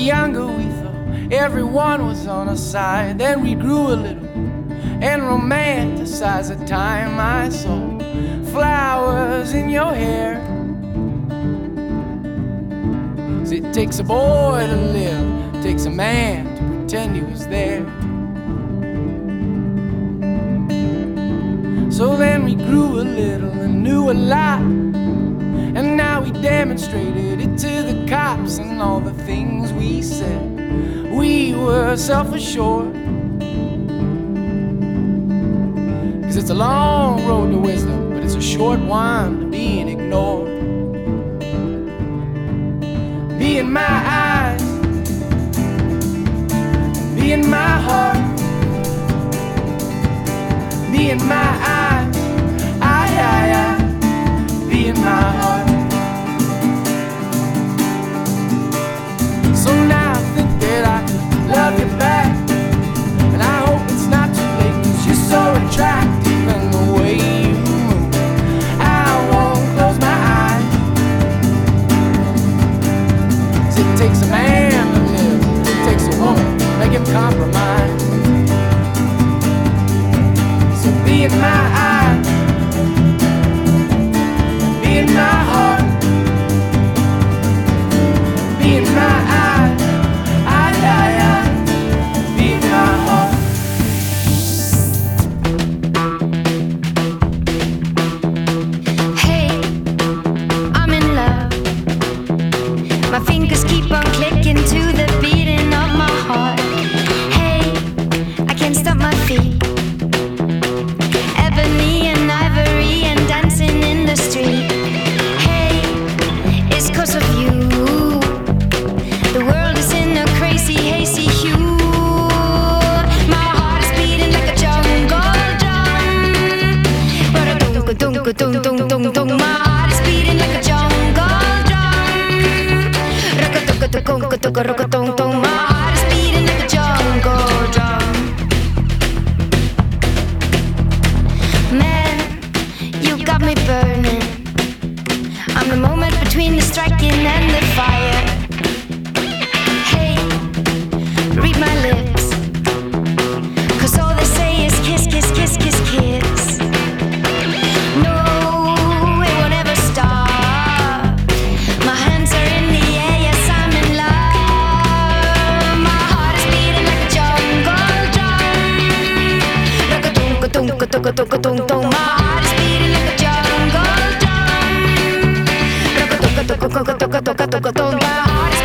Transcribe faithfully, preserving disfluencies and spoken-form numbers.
younger, we thought everyone was on our side. Then we grew a little and romanticized the time I saw flowers in your hair. 'Cause it takes a boy to live, it takes a man to pretend he was there. So then we grew a little and knew a lot, and now we demonstrated it to the cops. And all the things we said, we were self-assured. 'Cause it's a long road to wisdom, but it's a short one to being ignored. Be in my eyes, be in my heart, be in my eyes, I, I, I, be in my heart. So now I think that I can love you back, and I hope it's not too late, 'cause you're so attractive and the way you move, I won't close my eyes. 'Cause it takes a man to live, it takes a woman to make him compromise. So be in my eyes, be in my heart, be in my eyes, I, I, I, be in my heart. Hey, I'm in love. My fingers keep on clicking to the beating of my heart. Hey, I can't stop my feet. Ebony and ivory and dancing in the street. Hey, it's 'cause of you. The world is in a crazy, hazy hue. My heart is beating like a jungle drum. Ba-da-dum-ka-dum-ka-dum-dum-dum-dum. My heart is beating like a jungle drum. Rock-a-tuk-a-tuk-a-tuk-a-rock-a-tung-tung. My heart is beating like a jungle drum. Man, you got me burning. I'm the moment between the striking and the fire. Hey, read my lips, 'cause all they say is kiss, kiss, kiss, kiss, kiss. No, it won't ever stop. My hands are in the air, yes, I'm in love. My heart is beating like a jungle drum. Rock-a-tunk-a-tunk-a-tunk-a-tunk-a-tunk-tung. My heart is beating like a jungle drum. Rock-a-tunk-a-tunk-a-tunk-a-tunk-a-tunk-a-tunk. My heart is